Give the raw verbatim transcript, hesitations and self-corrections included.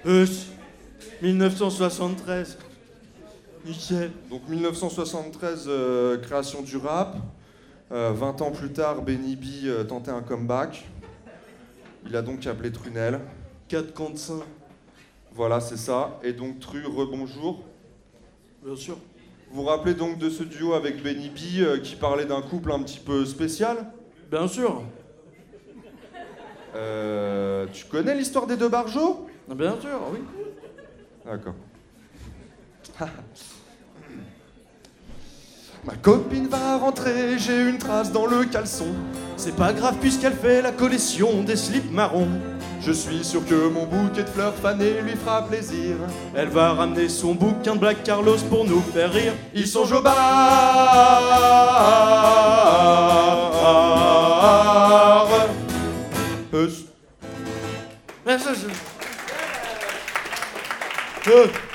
Euh, mille neuf cent soixante-treize. Nickel. Donc mille neuf cent soixante-treize, euh, création du rap. Euh, vingt ans plus tard, Benny B euh, tentait un comeback. Il a donc appelé Trunel. quatre contre cinq. Voilà, c'est ça. Et donc Tru, rebonjour. Bien sûr. Vous vous rappelez donc de ce duo avec Benny B euh, qui parlait d'un couple un petit peu spécial? Bien sûr. Euh, tu connais l'histoire des deux barjots? Bien sûr, oui. D'accord. Ma copine va rentrer, j'ai une trace dans le caleçon. C'est pas grave puisqu'elle fait la collection des slips marrons. Je suis sûr que mon bouquet de fleurs fanées lui fera plaisir. Elle va ramener son bouquin de Black Carlos pour nous faire rire. Ils sont jobards. Euh, Mais ça, je- Euh,